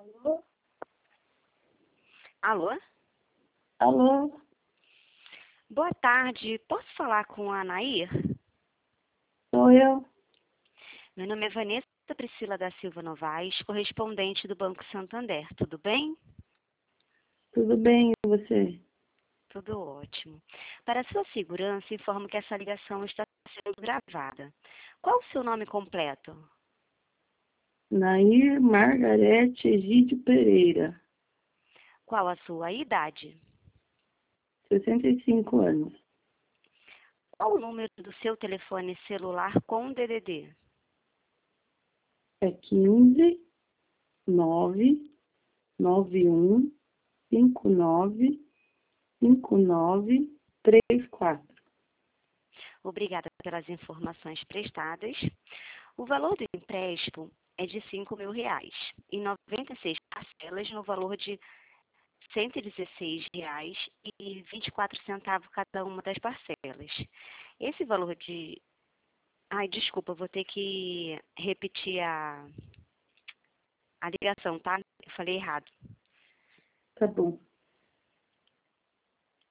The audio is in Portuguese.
Alô? Alô? Alô? Boa tarde. Posso falar com a Anair? Sou eu. Meu nome é Vanessa Priscila da Silva Novaes, correspondente do Banco Santander. Tudo bem? Tudo bem, e você? Tudo ótimo. Para sua segurança, informo que essa ligação está sendo gravada. Qual o seu nome completo? Nair Margarete Egídio Pereira, Qual a sua idade? 65 anos. Qual o número do seu telefone celular com DDD? É 15 991 59 5934. Obrigada pelas informações prestadas. O valor do empréstimo é de R$ 5.000, em 96 parcelas no valor de R$ 116,24 cada uma das parcelas. Esse valor de... Ai, desculpa, vou ter que repetir a ligação, tá? Eu falei errado. Tá bom.